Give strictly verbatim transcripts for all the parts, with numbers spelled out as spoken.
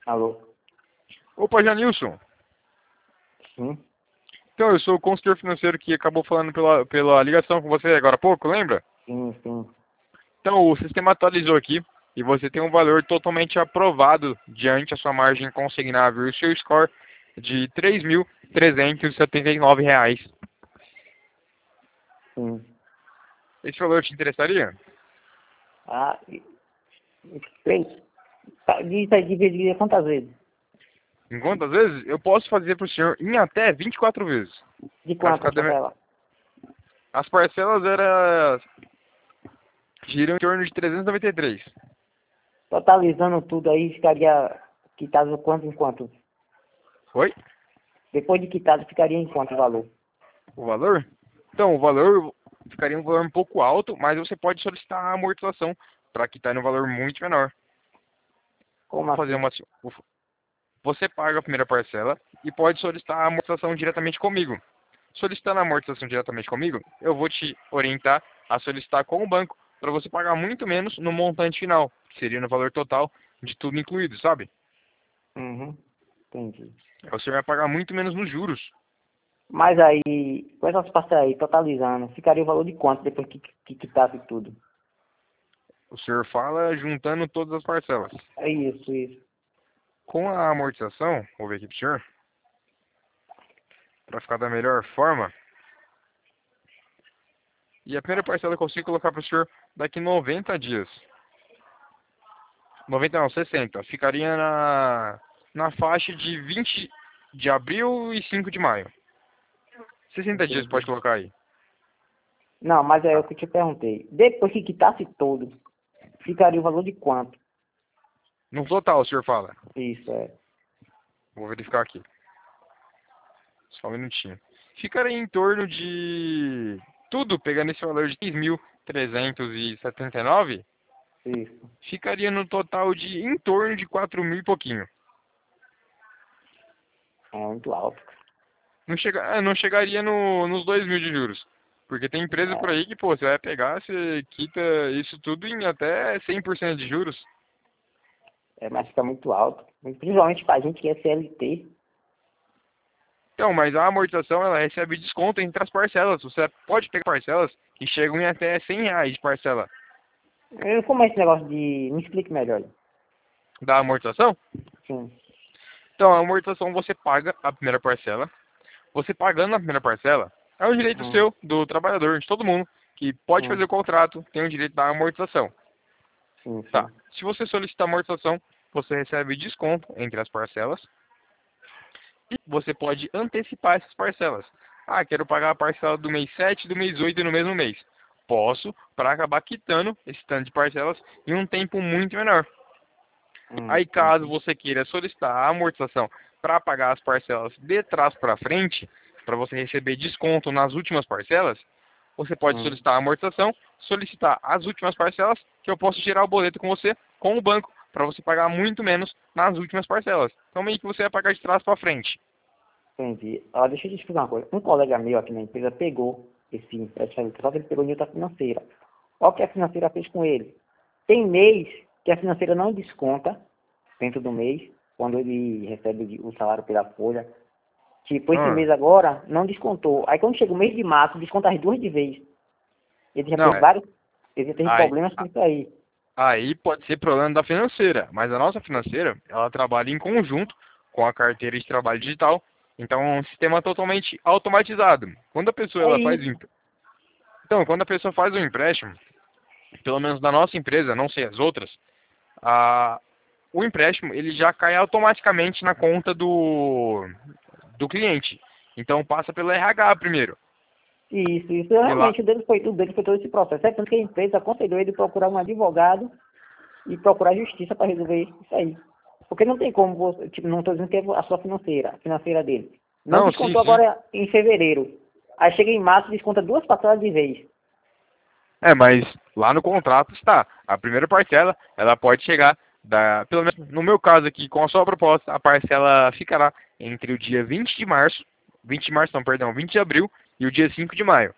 Alô? Opa, Janilson. Sim? Então, eu sou o consultor financeiro que acabou falando pela, pela ligação com você agora há pouco, lembra? Sim, sim. Então, o sistema atualizou aqui e você tem um valor totalmente aprovado diante a sua margem consignável e o seu score de três mil trezentos e setenta e nove reais. Sim. Esse valor te interessaria? Ah, e- e- três. Tá, diz aí, dividir quantas vezes? Em quantas vezes? Eu posso fazer para o senhor em até vinte e quatro vezes. De Pra quantas ficar deme- parcelas? As parcelas eram giram em torno de trezentos e noventa e três. Totalizando tudo aí, ficaria quitado quanto em quanto? Oi? Depois de quitado, ficaria em quanto o valor? O valor? Então, o valor ficaria um valor um pouco alto, mas você pode solicitar a amortização para quitar no valor muito menor. Como Vou fazer assim? uma. Você paga a primeira parcela e pode solicitar a amortização diretamente comigo. Solicitando a amortização diretamente comigo, eu vou te orientar a solicitar com o banco para você pagar muito menos no montante final, que seria no valor total de tudo incluído, sabe? Uhum. Entendi. Você vai pagar muito menos nos juros. Mas aí, com essas parcelas aí, totalizando, ficaria o valor de quanto depois que, que quitasse tudo? O senhor fala juntando todas as parcelas. É isso, isso. Com a amortização, vou ver aqui pro senhor, para ficar da melhor forma. E a primeira parcela eu consigo colocar para o senhor daqui noventa dias. noventa não, sessenta. Ficaria na, na faixa de vinte de abril e cinco de maio. sessenta dias pode Entendi. colocar aí. Não, mas é o Tá. que eu te perguntei. Depois que quitasse todo, ficaria o valor de quanto? No total, o senhor fala. Isso, é. Vou verificar aqui. Só um minutinho. Ficaria em torno de... Tudo, pegando esse valor de três mil trezentos e setenta e nove, Isso. ficaria no total de em torno de quatro mil e pouquinho. É muito alto. Não, chega, é, não chegaria no, nos dois mil de juros. Porque tem empresa por É, aí que, pô, você vai pegar, você quita isso tudo em até cem por cento de juros. é, mas fica muito alto. Principalmente pra gente que é C L T. Então, mas a amortização, ela recebe desconto entre as parcelas. Você pode pegar parcelas que chegam em até cem reais de parcela Eu, como é esse negócio de... Me explique melhor. da amortização. Sim. Então, a amortização você paga a primeira parcela. Você pagando a primeira parcela, é um direito Hum, seu, do trabalhador, de todo mundo, que pode fazer hum, o contrato, tem o direito da amortização. sim, Tá. sim. Se você solicitar amortização, você recebe desconto entre as parcelas e você pode antecipar essas parcelas. Ah, quero pagar a parcela do mês sete e do mês oito no mesmo mês. Posso, para acabar quitando esse tanto de parcelas em um tempo muito menor. Hum, Aí, caso entendi. você queira solicitar a amortização para pagar as parcelas de trás para frente, para você receber desconto nas últimas parcelas, você pode Hum, solicitar a amortização, solicitar as últimas parcelas, que eu posso gerar o boleto com você, com o banco, para você pagar muito menos nas últimas parcelas. Então, meio que você vai pagar de trás para frente. entendi. Ó, deixa eu te explicar uma coisa. Um colega meu aqui na empresa pegou esse empréstimo, só que ele pegou em outra financeira. Olha o que a financeira fez com ele. Tem mês que a financeira não desconta dentro do mês, quando ele recebe o salário pela folha. Tipo, esse Ah, mês agora não descontou. Aí quando chega o mês de março, desconta as duas de vez. Ele já não, teve é. vários, ele já teve Aí, problemas com isso aí. aí pode ser problema da financeira, mas a nossa financeira, ela trabalha em conjunto com a carteira de trabalho digital, então é um sistema totalmente automatizado. Quando a pessoa É ela faz o isso. empre- então, quando a pessoa faz um empréstimo, pelo menos da nossa empresa, não sei as outras, a, o empréstimo ele já cai automaticamente na conta do, do cliente. Então passa pelo R H primeiro. Isso, isso. E lá, Realmente, o dele foi, o dele foi todo esse processo. É tanto que a empresa aconselhou ele procurar um advogado e procurar justiça para resolver isso aí. Porque não tem como você, tipo, não estou dizendo que é a sua financeira, a financeira dele. Não não, sim, descontou sim. agora em fevereiro. Aí chega em março e desconta duas parcelas de vez. É, mas lá no contrato está. A primeira parcela, ela pode chegar, da, pelo menos no meu caso aqui, com a sua proposta, a parcela ficará entre o dia vinte de março, vinte de março não, perdão, vinte de abril e o dia cinco de maio.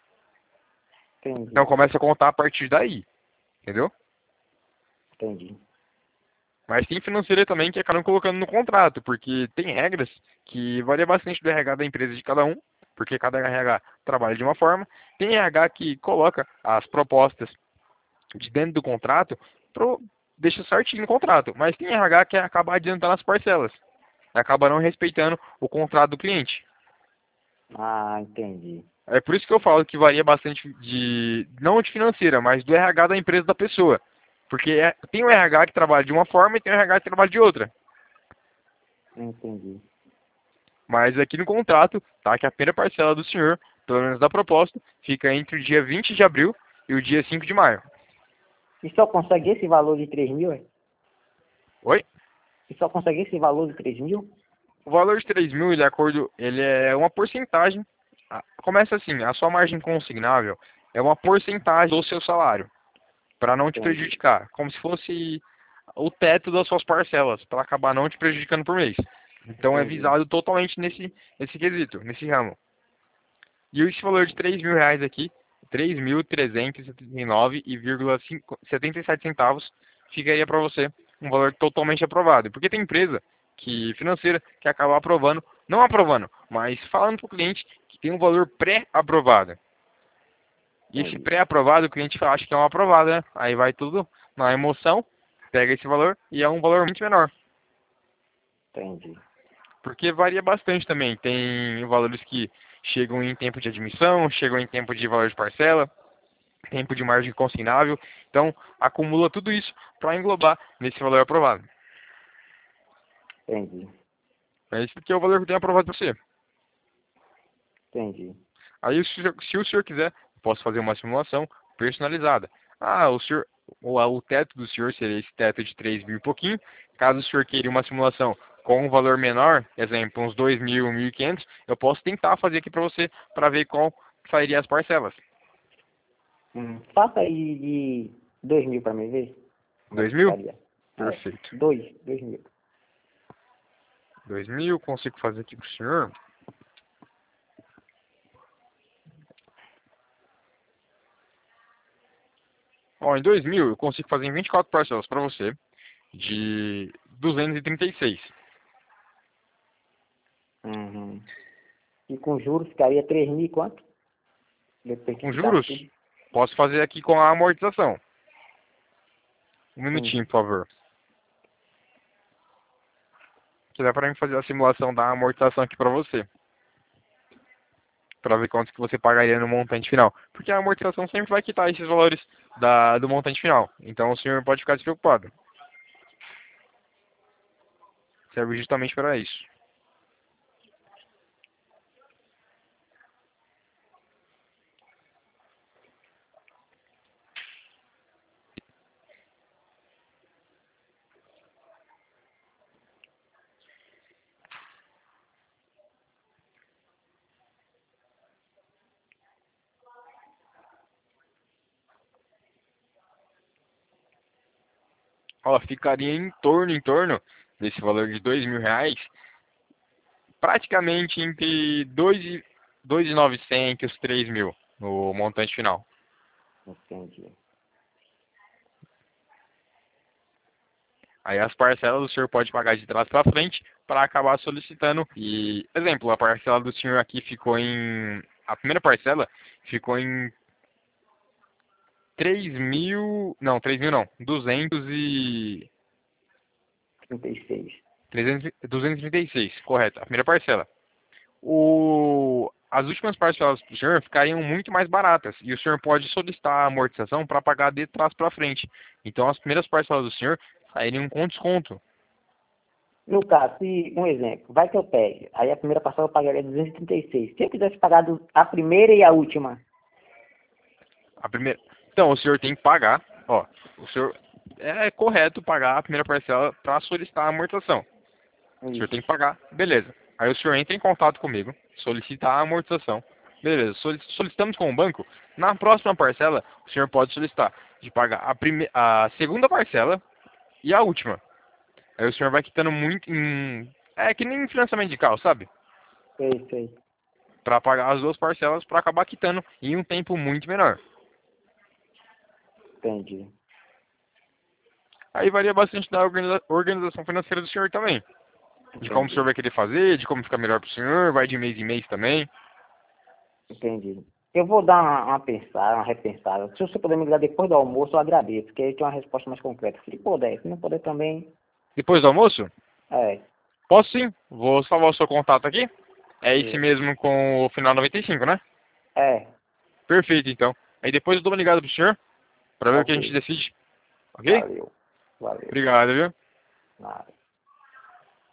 Então Entendi, começa a contar a partir daí, entendeu? entendi. Mas tem financeira também que acabam colocando no contrato, porque tem regras que varia bastante do R H da empresa de cada um, porque cada R H trabalha de uma forma. Tem R H que coloca as propostas de dentro do contrato, pro, deixa certinho no contrato, mas tem R H que acaba adiantando as parcelas, acaba não respeitando o contrato do cliente. Ah, entendi. É por isso que eu falo que varia bastante de, não de financeira, mas do R H da empresa da pessoa. Porque é, tem o R H que trabalha de uma forma e tem o R H que trabalha de outra. Entendi. Mas aqui no contrato, tá, que a primeira parcela do senhor, pelo menos da proposta, fica entre o dia vinte de abril e o dia cinco de maio. E só consegue esse valor de três mil, é? Oi? E só consegue esse valor de três mil? O valor de três mil, ele é, acordo, ele é uma porcentagem. Ah, começa assim, a sua margem consignável é uma porcentagem do seu salário, para não te Entendi. prejudicar, como se fosse o teto das suas parcelas, para acabar não te prejudicando por mês. Então é Entendi. visado totalmente nesse, nesse quesito, nesse ramo. E esse valor de três mil reais aqui, três mil trezentos e setenta e nove vírgula setenta e sete centavos, ficaria para você um valor totalmente aprovado. Porque tem empresa que financeira que acaba aprovando, não aprovando, mas falando para o cliente que tem um valor pré-aprovado. E esse Entendi. pré-aprovado, o cliente acha que é um aprovado, né? Aí vai tudo na emoção, pega esse valor e é um valor muito menor. Entendi. Porque varia bastante também. Tem valores que chegam em tempo de admissão, chegam em tempo de valor de parcela, tempo de margem consignável. Então, acumula tudo isso para englobar nesse valor aprovado. Entendi. É esse que é o valor que eu tenho aprovado para você. Entendi. Aí, se, se o senhor quiser, eu posso fazer uma simulação personalizada. Ah, o senhor, o, o teto do senhor seria esse teto de três mil e pouquinho. Caso o senhor queira uma simulação com um valor menor, exemplo, uns dois mil, mil e quinhentos, eu posso tentar fazer aqui para você, para ver qual sairia as parcelas. Hum. Faça aí de dois mil para mim ver como é dois que mil? ficaria. É. Perfeito. Dois. Dois mil. dois mil, consigo fazer aqui para o senhor. Ó, em dois mil eu consigo fazer em vinte e quatro parcelas para você, de duzentos e trinta e seis. Uhum. E com juros ficaria três mil e quanto? Depois que Com quitasse juros, tudo. posso fazer aqui com a amortização. Um minutinho, Entendi. por favor. Que dá para mim fazer a simulação da amortização aqui para você. Para ver quanto que você pagaria no montante final. Porque a amortização sempre vai quitar esses valores da, do montante final. Então o senhor pode ficar despreocupado. Serve justamente para isso. Ó, ficaria em torno, em torno desse valor de dois mil reais, praticamente entre dois e dois mil e novecentos, três mil no montante final. Entendi. Aí as parcelas o senhor pode pagar de trás para frente para acabar solicitando. E, exemplo, a parcela do senhor aqui ficou em. A primeira parcela ficou em três mil. Não, três mil não. duzentos e. trinta e seis. trezentos, duzentos e trinta e seis, correto. A primeira parcela. O, as últimas parcelas do senhor ficariam muito mais baratas. E o senhor pode solicitar a amortização para pagar de trás para frente. Então as primeiras parcelas do senhor sairiam com desconto. No caso, se, um exemplo, vai que eu pegue, aí a primeira parcela eu pagaria duzentos e trinta e seis. Se eu quisesse pagar do- a primeira e a última, A primeira... Então, o senhor tem que pagar, ó, o senhor é correto pagar a primeira parcela para solicitar a amortização. O senhor tem que isso, pagar, beleza. Aí o senhor entra em contato comigo, solicita a amortização, beleza. Solic- Solicitamos com o banco, na próxima parcela, o senhor pode solicitar de pagar a, prime... a segunda parcela e a última. Aí o senhor vai quitando muito em... É que nem financiamento de carro, sabe? sei, sei, Para pagar as duas parcelas para acabar quitando em um tempo muito menor. entendi. Aí varia bastante da organiza organização financeira do senhor também. De como o senhor vai querer fazer, de como ficar melhor pro senhor, vai de mês em mês também. Entendi. Eu vou dar uma, uma pensada, uma repensada. Se você puder me ligar depois do almoço, eu agradeço, porque aí tem uma resposta mais concreta. Se puder, se não puder também, Depois do almoço? é. Posso sim. Vou salvar o seu contato aqui. É esse É. mesmo com o final noventa e cinco, né? É. Perfeito, então. Aí depois eu dou uma ligada pro senhor, pra ver o que a gente Ok. decide. Ok? Valeu. Valeu. Obrigado, viu? Nada.